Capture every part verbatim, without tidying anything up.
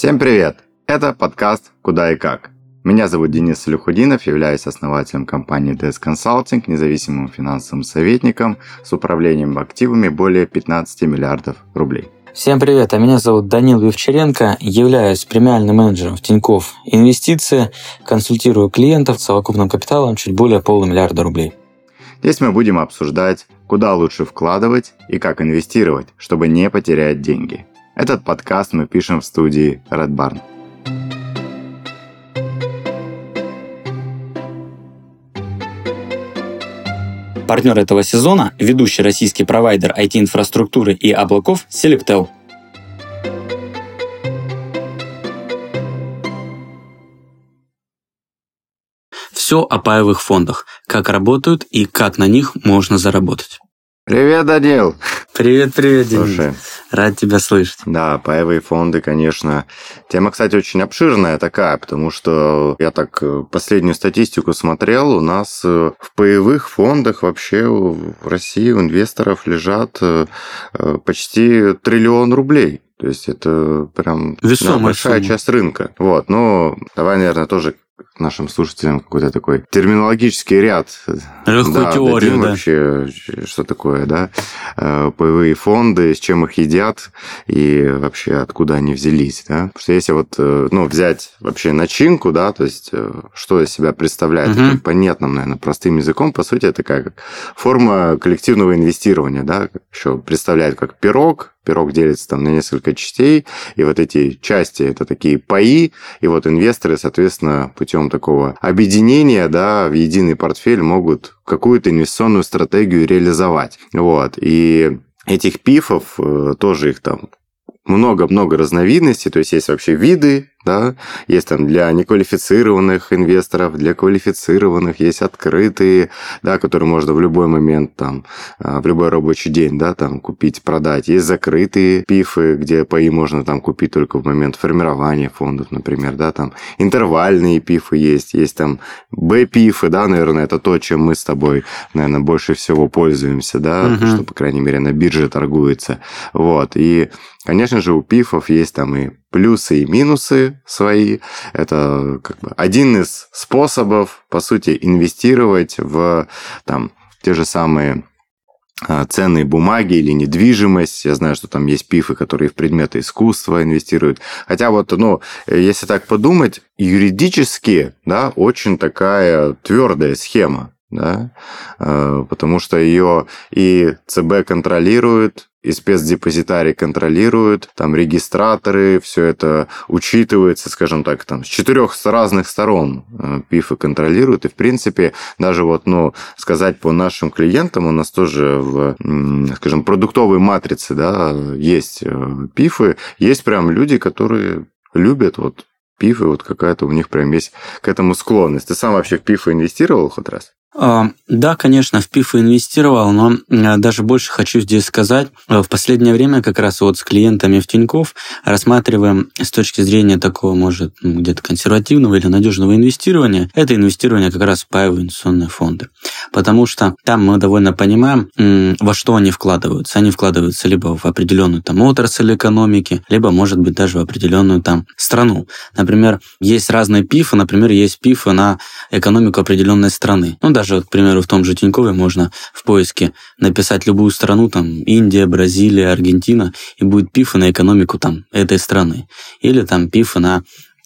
Всем привет! Это подкаст «Куда и как». Меня зовут Денис Салюхудинов, являюсь основателем компании ди эс Consulting, независимым финансовым советником с управлением активами более пятнадцати миллиардов рублей. Всем привет, а меня зовут Данил Вивчаренко, являюсь премиальным менеджером в Тинькофф Инвестиции, консультирую клиентов с совокупным капиталом чуть более полумиллиарда рублей. Здесь мы будем обсуждать, куда лучше вкладывать и как инвестировать, чтобы не потерять деньги. Этот подкаст мы пишем в студии Red Barn. Партнер этого сезона – ведущий российский провайдер ай ти-инфраструктуры и облаков Selectel. Все о паевых фондах, как работают и как на них можно заработать. Привет, Данил! Привет-привет, Денис. Слушай, рад тебя слышать. Да, паевые фонды, конечно. Тема, кстати, очень обширная такая, потому что я так последнюю статистику смотрел, у нас в паевых фондах вообще в России у инвесторов лежат почти триллион рублей. То есть это прям да, большая сумма. Часть рынка. Вот, ну, давай, наверное, тоже нашим слушателям какой-то такой терминологический ряд. Легкую да, теорию, дадим да. Вообще, что такое, да, паевые фонды, с чем их едят и вообще откуда они взялись, да. Потому что если вот, ну, взять вообще начинку, да, то есть что из себя представляет, угу. понятным, наверное, простым языком, по сути, это как форма коллективного инвестирования, да, еще представляет как пирог, Пирог делится там на несколько частей, и вот эти части – это такие паи, и вот инвесторы, соответственно, путем такого объединения, да, в единый портфель могут какую-то инвестиционную стратегию реализовать. Вот. И этих пифов тоже их там много-много разновидностей, то есть есть вообще виды, да, есть там для неквалифицированных инвесторов, для квалифицированных, есть открытые, да, которые можно в любой момент, там, в любой рабочий день, да, там, купить, продать. Есть закрытые пифы, где паи можно там купить только в момент формирования фондов, например, да, там, интервальные пифы есть, есть там Б-пифы, да, наверное, это то, чем мы с тобой, наверное, больше всего пользуемся, да, угу. что, по крайней мере, на бирже торгуется, вот, и, конечно же, у пифов есть там и плюсы и минусы свои. Это как бы один из способов, по сути, инвестировать в там, те же самые ценные бумаги или недвижимость. Я знаю, что там есть пифы, которые в предметы искусства инвестируют. Хотя вот, ну, если так подумать, юридически, да, очень такая твердая схема, да, потому что ее и ЦБ контролирует, и спецдепозитарий контролирует, там регистраторы, все это учитывается, скажем так, там с четырех разных сторон пифы контролируют, и, в принципе, даже вот, ну, сказать по нашим клиентам, у нас тоже в, скажем, продуктовой матрице, да, есть пифы, есть прям люди, которые любят вот пифы, вот какая-то у них прям есть к этому склонность. Ты сам вообще в пифы инвестировал хоть раз? Да, конечно, в пифы инвестировал, но даже больше хочу здесь сказать. В последнее время как раз вот с клиентами в Тинькофф рассматриваем с точки зрения такого, может, где-то консервативного или надежного инвестирования, это инвестирование как раз в паевые инвестиционные фонды. Потому что там мы довольно понимаем, во что они вкладываются. Они вкладываются либо в определенную там отрасль экономики, либо, может быть, даже в определенную там страну. Например, есть разные пифы, например, есть пифы на экономику определенной страны. Ну, даже Даже, к примеру, в том же Тинькове можно в поиске написать любую страну, там, Индия, Бразилия, Аргентина, и будет пифы на экономику там этой страны. Или там пифы на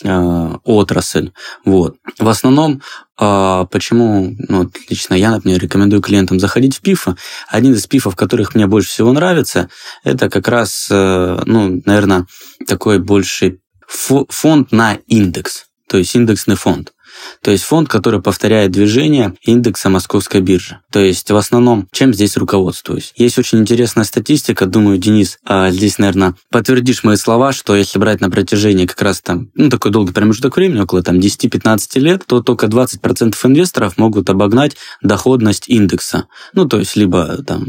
э, отрасль. Вот. В основном, э, почему, ну, лично я, например, рекомендую клиентам заходить в пифы. Один из пифов, которых мне больше всего нравится, это как раз, э, ну, наверное, такой больше фонд на индекс, то есть индексный фонд. То есть фонд, который повторяет движение индекса Московской биржи. То есть в основном, чем здесь руководствуюсь? Есть очень интересная статистика, думаю, Денис, здесь, наверное, подтвердишь мои слова, что если брать на протяжении как раз там, ну, такой долгий промежуток времени, около там десять-пятнадцать лет, то только двадцать процентов инвесторов могут обогнать доходность индекса. Ну, то есть либо там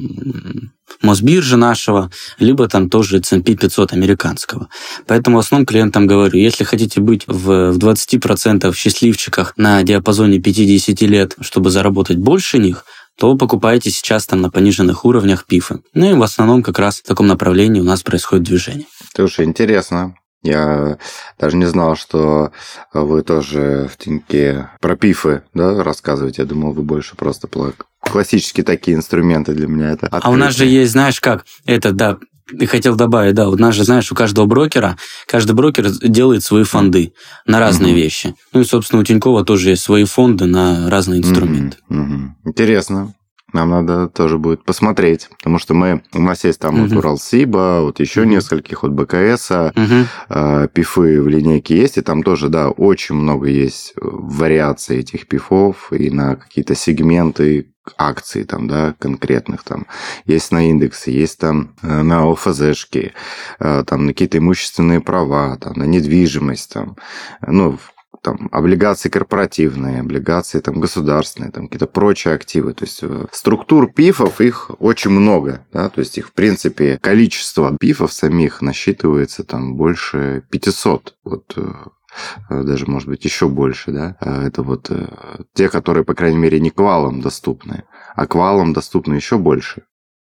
Мосбиржи нашего, либо там тоже эс энд пи пятьсот американского. Поэтому в основном клиентам говорю, если хотите быть в, в двадцати процентах счастливчиках на диапазоне пяти-десяти лет, чтобы заработать больше них, то покупайте сейчас там на пониженных уровнях пифы. Ну и в основном как раз в таком направлении у нас происходит движение. Слушай, интересно. Я даже не знал, что вы тоже в Тиньке про пифы, да, рассказываете. Я думал, вы больше просто классические такие инструменты для меня. Это а у нас же есть, знаешь, как, это, да, ты хотел добавить, да, у нас же, знаешь, у каждого брокера, каждый брокер делает свои фонды на разные mm-hmm. вещи. Ну и, собственно, у Тинькова тоже есть свои фонды на разные инструменты. Mm-hmm. Mm-hmm. Интересно. Нам надо тоже будет посмотреть, потому что мы, у нас есть там uh-huh. вот Уралсиба, вот еще uh-huh. нескольких, вот БКСа, uh-huh. э, пифы в линейке есть, и там тоже, да, очень много есть вариаций этих пифов и на какие-то сегменты акций там, да, конкретных там. Есть на индексы, есть там на ОФЗшки, э, там на какие-то имущественные права, там, на недвижимость, там, ну, там, облигации корпоративные, облигации там, государственные, там, какие-то прочие активы. То есть структур пифов их очень много. Да? То есть их, в принципе, количество пифов самих насчитывается там, больше пятисот. Вот, даже, может быть, еще больше. Да? Это вот те, которые, по крайней мере, не квалам доступны. А квалам доступны еще больше.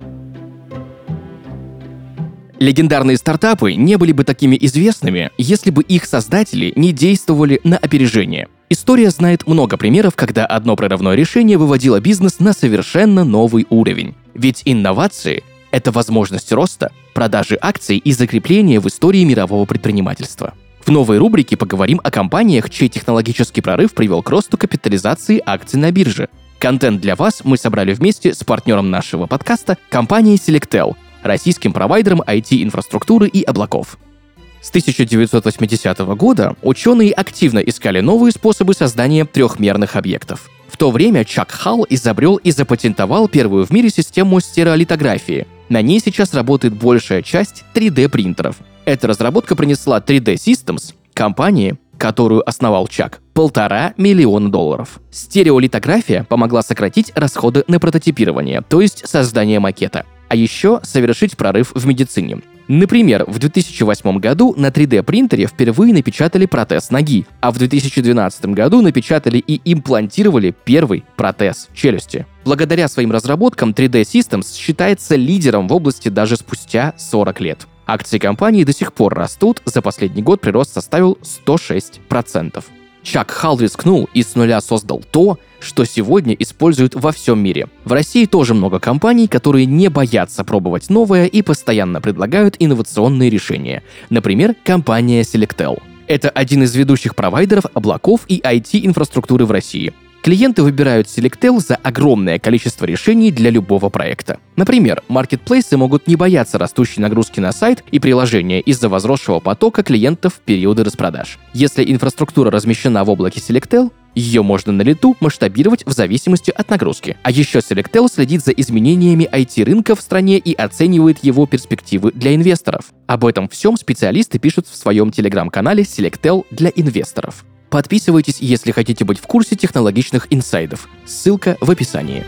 Легендарные стартапы не были бы такими известными, если бы их создатели не действовали на опережение. История знает много примеров, когда одно прорывное решение выводило бизнес на совершенно новый уровень. Ведь инновации — это возможность роста, продажи акций и закрепления в истории мирового предпринимательства. В новой рубрике поговорим о компаниях, чей технологический прорыв привел к росту капитализации акций на бирже. Контент для вас мы собрали вместе с партнером нашего подкаста, компанией Selectel, российским провайдером ай ти-инфраструктуры и облаков. С тысяча девятьсот восьмидесятого года ученые активно искали новые способы создания трехмерных объектов. В то время Чак Халл изобрел и запатентовал первую в мире систему стереолитографии. На ней сейчас работает большая часть три дэ-принтеров. Эта разработка принесла три дэ Systems, компании, которую основал Чак, полтора миллиона долларов. Стереолитография помогла сократить расходы на прототипирование, то есть создание макета. А еще совершить прорыв в медицине. Например, в две тысячи восьмом году на три дэ-принтере впервые напечатали протез ноги, а в две тысячи двенадцатом году напечатали и имплантировали первый протез челюсти. Благодаря своим разработкам три дэ Systems считается лидером в области даже спустя сорок лет. Акции компании до сих пор растут, за последний год прирост составил сто шесть процентов. Чак Халл рискнул и с нуля создал то, что сегодня используют во всем мире. В России тоже много компаний, которые не боятся пробовать новое и постоянно предлагают инновационные решения. Например, компания Selectel. Это один из ведущих провайдеров облаков и ай ти-инфраструктуры в России. Клиенты выбирают Selectel за огромное количество решений для любого проекта. Например, маркетплейсы могут не бояться растущей нагрузки на сайт и приложения из-за возросшего потока клиентов в периоды распродаж. Если инфраструктура размещена в облаке Selectel, ее можно на лету масштабировать в зависимости от нагрузки. А еще Selectel следит за изменениями ай ти-рынка в стране и оценивает его перспективы для инвесторов. Об этом всем специалисты пишут в своем телеграм-канале Selectel для инвесторов. Подписывайтесь, если хотите быть в курсе технологичных инсайдов. Ссылка в описании.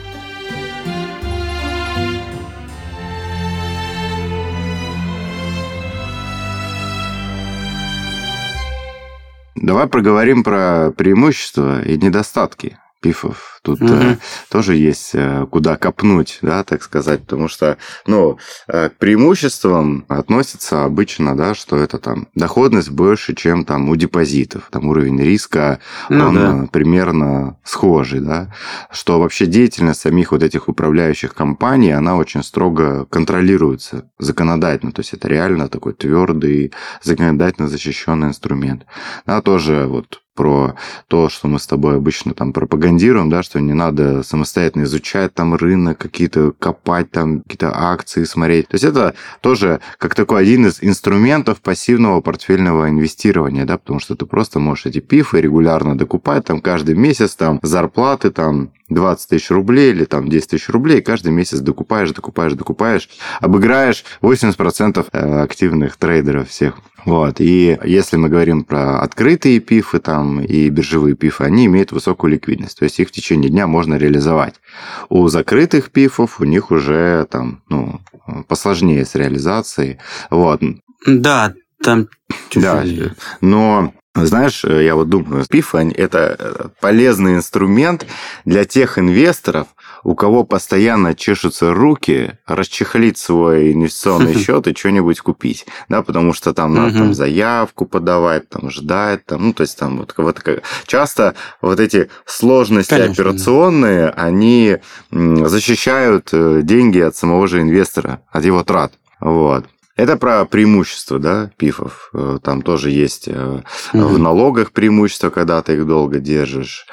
Давай поговорим про преимущества и недостатки пифов. Тут mm-hmm. э, тоже есть э, куда копнуть, да, так сказать, потому что, ну, э, к преимуществам относится обычно, да, что это там доходность больше, чем там у депозитов, там уровень риска, ну, он да. примерно схожий, да, что вообще деятельность самих вот этих управляющих компаний, она очень строго контролируется законодательно, то есть это реально такой твердый, законодательно защищенный инструмент. Да, тоже вот про то, что мы с тобой обычно там пропагандируем, да, что не надо самостоятельно изучать там рынок, какие-то копать там, какие-то акции смотреть. То есть это тоже как такой один из инструментов пассивного портфельного инвестирования, да, потому что ты просто можешь эти пифы регулярно докупать там каждый месяц, там зарплаты там двадцать тысяч рублей или там десять тысяч рублей, каждый месяц докупаешь, докупаешь, докупаешь, обыграешь восемьдесят процентов активных трейдеров всех. Вот. И если мы говорим про открытые пифы там, и биржевые пифы, они имеют высокую ликвидность. То есть их в течение дня можно реализовать. У закрытых пифов у них уже там, ну, посложнее с реализацией. Вот. Да, там тяжелее. Да, но... Знаешь, я вот думаю, пиф – это полезный инструмент для тех инвесторов, у кого постоянно чешутся руки, расчехлить свой инвестиционный счет и что-нибудь купить, да, потому что там надо там заявку подавать, там ждать, там, ну, то есть там вот, вот часто вот эти сложности Конечно, операционные, да. они защищают деньги от самого же инвестора, от его трат, вот. Это про преимущества, да, пифов. Там тоже есть угу. в налогах преимущества, когда ты их долго держишь.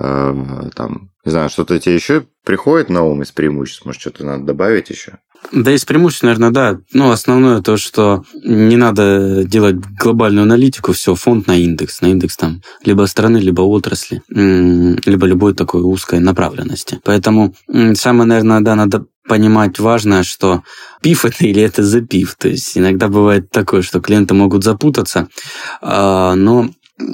Там, не знаю, что-то тебе еще приходит на ум из преимуществ? Может, что-то надо добавить еще? Да, из преимуществ, наверное, да. Ну, основное то, что не надо делать глобальную аналитику, все, фонд на индекс, на индекс там либо страны, либо отрасли, либо любой такой узкой направленности. Поэтому самое, наверное, да, надо понимать важное, что пиф это или это запив. То есть иногда бывает такое, что клиенты могут запутаться, но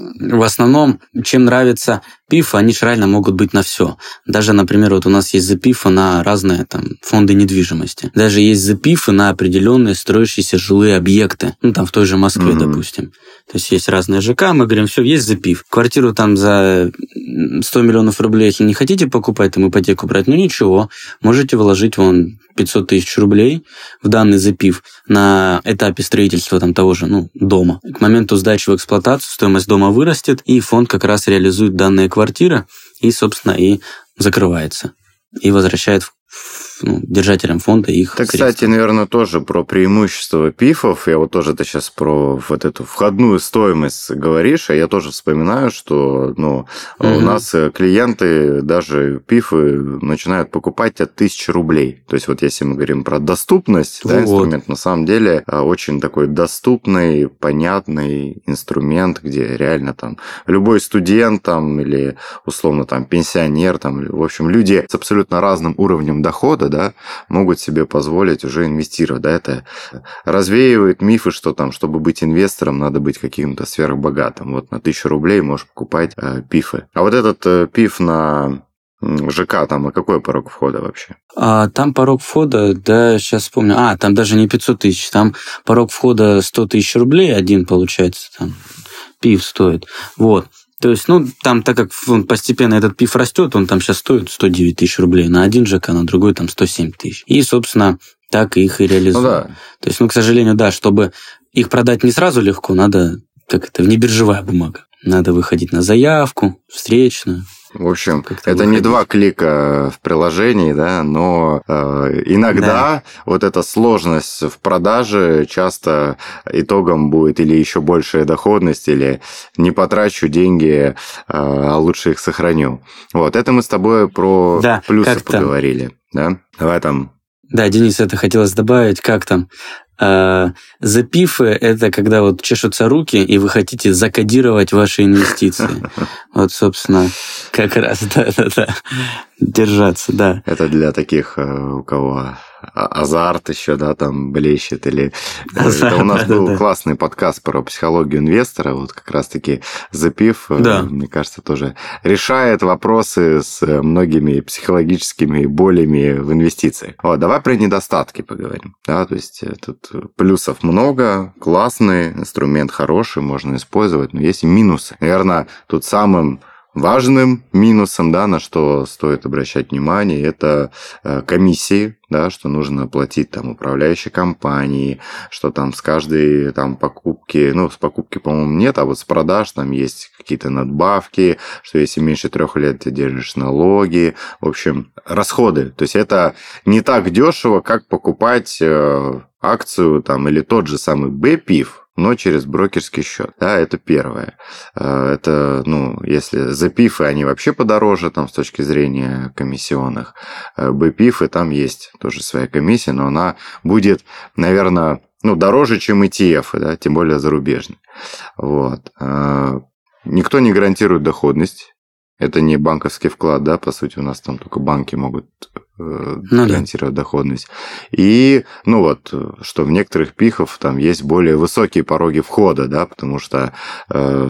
в основном, чем нравится пиф, они же реально могут быть на все. Даже, например, вот у нас есть запифы на разные там фонды недвижимости. Даже есть запифы на определенные строящиеся жилые объекты. Ну, там в той же Москве, mm-hmm. допустим. То есть есть разные ЖК, мы говорим, все, есть запиф. Квартиру там за сто миллионов рублей, если не хотите покупать, там ипотеку брать, ну ничего, можете вложить вон пятьсот тысяч рублей в данный запиф на этапе строительства там того же, ну, дома. К моменту сдачи в эксплуатацию стоимость дома вырастет, и фонд как раз реализует данные квартиры и, собственно, и закрывается. И возвращает ну, держателям фонда их Это, средства. Кстати, наверное, тоже про преимущество пифов. Я вот тоже ты сейчас про вот эту входную стоимость говоришь, а я тоже вспоминаю, что ну, угу. у нас клиенты даже пифы начинают покупать от тысячи рублей. То есть вот если мы говорим про доступность, вот. да, инструмент на самом деле очень такой доступный, понятный инструмент, где реально там любой студент там, или условно там пенсионер, там, в общем, люди с абсолютно разным уровнем дохода, да, могут себе позволить уже инвестировать. Да, это развеивает мифы, что там, чтобы быть инвестором, надо быть каким-то сверхбогатым. Вот на тысячу рублей можешь покупать э, пифы. А вот этот э, пиф на ЖК, там, а какой порог входа вообще? А, там порог входа, да, сейчас вспомню. А, там даже не пятьсот тысяч, там порог входа сто тысяч рублей, один, получается, там, пиф стоит. Вот. То есть, ну, там, так как он постепенно этот пиф растет, он там сейчас стоит сто девять тысяч рублей на один ЖК, на другой там сто семь тысяч. И, собственно, так их и реализуют. Ну, да. То есть, ну, к сожалению, да, чтобы их продать не сразу легко, надо, как это, внебиржевая бумага. Надо выходить на заявку, встречную. В общем, как-то это выходить. Не два клика в приложении, да, но э, иногда да. вот эта сложность в продаже часто итогом будет или еще большая доходность, или не потрачу деньги, а лучше их сохраню. Вот, это мы с тобой про да, плюсы поговорили, да? Давай там. Да, Денис, это хотелось добавить, как там. Запифы – это когда вот чешутся руки, и вы хотите закодировать ваши инвестиции. Вот, собственно, как раз, да-да-да, держаться, да. Это для таких, у кого азарт еще, да, там блещет, или... Азарт, это у нас да, был да, классный подкаст про психологию инвестора, вот как раз-таки запиф, да. мне кажется, тоже решает вопросы с многими психологическими болями в инвестициях. Вот, давай про недостатки поговорим, да, то есть тут плюсов много, классный инструмент, хороший, можно использовать, но есть и минусы. Наверное, тут самым важным минусом, да, на что стоит обращать внимание, это комиссии, да, что нужно платить там управляющей компании, что там с каждой там покупки, ну, с покупки, по-моему, нет, а вот с продаж там есть какие-то надбавки, что если меньше трех лет ты держишь налоги, в общем, расходы. То есть это не так дешево, как покупать акцию там или тот же самый бпиф, но через брокерский счет. Да, это первое. Это, ну, если запифы, они вообще подороже там с точки зрения комиссионных. Бпифы, там есть тоже своя комиссия, но она будет, наверное, ну, дороже, чем и ти эф, да, тем более зарубежные. Вот. Никто не гарантирует доходность. Это не банковский вклад, да, по сути, у нас там только банки могут э, ну, гарантировать да. доходность. И, ну вот, что в некоторых пифах там есть более высокие пороги входа, да, потому что э,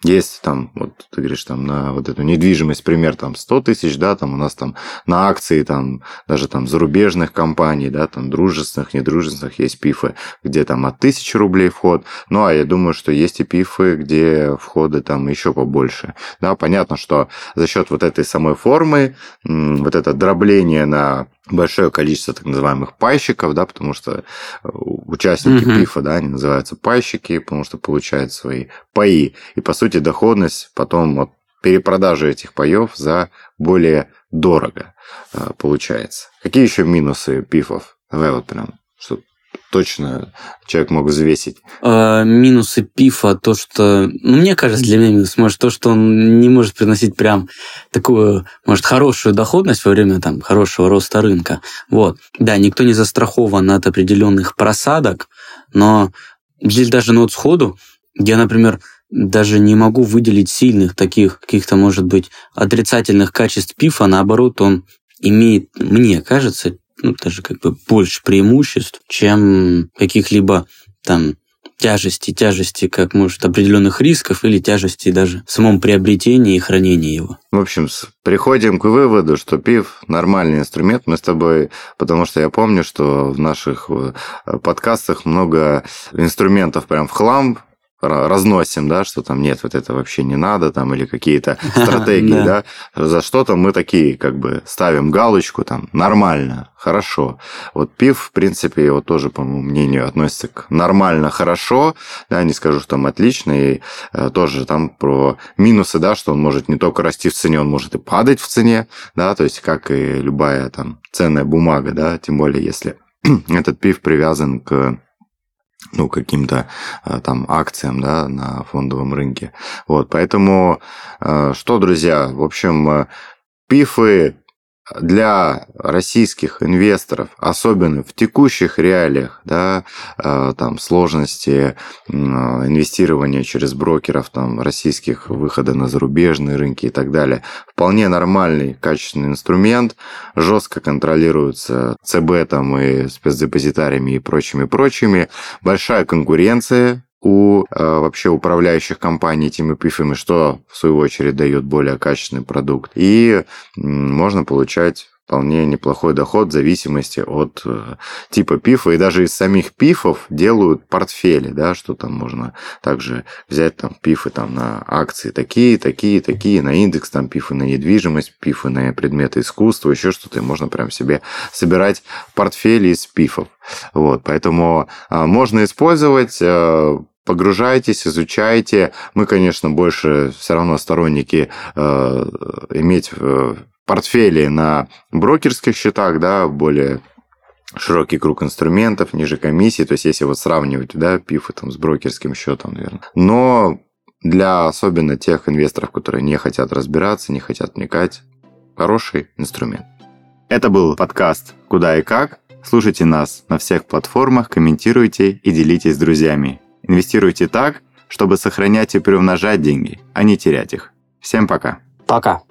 Есть там, вот ты говоришь, там на вот эту недвижимость, пример, там сто тысяч, да, там у нас там на акции, там даже там зарубежных компаний, да, там дружественных, недружественных есть пифы, где там от тысячи рублей вход. Ну, а я думаю, что есть и пифы, где входы там еще побольше. Да, понятно, что за счет вот этой самой формы, вот это дробление на большое количество так называемых пайщиков, да, потому что участники mm-hmm. пифа, да, они называются пайщики, потому что получают свои паи. И, по сути, доходность потом от перепродажи этих паев за более дорого получается. Какие еще минусы пифов? Давай вот прям, чтобы точно человек мог взвесить. А, минусы пифа, то, что... Ну, мне кажется, для меня минус, может, то, что он не может приносить прям такую, может, хорошую доходность во время там хорошего роста рынка. Вот. Да, никто не застрахован от определенных просадок, но здесь даже ну, вот сходу я, например, даже не могу выделить сильных таких каких-то, может быть, отрицательных качеств пифа. Наоборот, он имеет, мне кажется, ну, даже как бы больше преимуществ, чем каких-либо там тяжести, тяжести, как может, определенных рисков или тяжести даже в самом приобретении и хранении его. В общем, приходим к выводу, что пиф – нормальный инструмент. Мы с тобой, потому что я помню, что в наших подкастах много инструментов прям в хлам разносим, да, что там нет, вот это вообще не надо, там, или какие-то стратегии, да, за что-то мы такие, как бы, ставим галочку, там, нормально, хорошо. Вот пиф, в принципе, вот тоже, по моему мнению, относится к нормально, хорошо, да, не скажу, что там отлично, и э, тоже там про минусы, да, что он может не только расти в цене, он может и падать в цене, да, то есть, как и любая там ценная бумага, да, тем более, если этот пиф привязан к ну, каким-то там акциям, да, на фондовом рынке. Вот, поэтому что, друзья, в общем, пифы для российских инвесторов, особенно в текущих реалиях, да, там сложности инвестирования через брокеров, там, российских, выхода на зарубежные рынки и так далее, вполне нормальный, качественный инструмент, жестко контролируется ЦБ там, и спецдепозитариями и прочими-прочими, большая конкуренция у э, вообще управляющих компаний этими пифами, что в свою очередь дает более качественный продукт. И м, можно получать вполне неплохой доход в зависимости от э, типа пифа. И даже из самих пифов делают портфели, да, что там можно также взять там пифы там, на акции такие, такие, такие, на индекс, там пифы на недвижимость, пифы на предметы искусства, еще что-то. И можно прям себе собирать портфели из пифов. Вот, поэтому э, можно использовать... Э, Погружайтесь, изучайте. Мы, конечно, больше все равно сторонники э, иметь э, портфели на брокерских счетах, да, более широкий круг инструментов, ниже комиссии. То есть, если вот сравнивать, да, пифы там, с брокерским счетом, наверное. Но для особенно тех инвесторов, которые не хотят разбираться, не хотят вникать, хороший инструмент. Это был подкаст «Куда и как». Слушайте нас на всех платформах, комментируйте и делитесь с друзьями. Инвестируйте так, чтобы сохранять и приумножать деньги, а не терять их. Всем пока. Пока.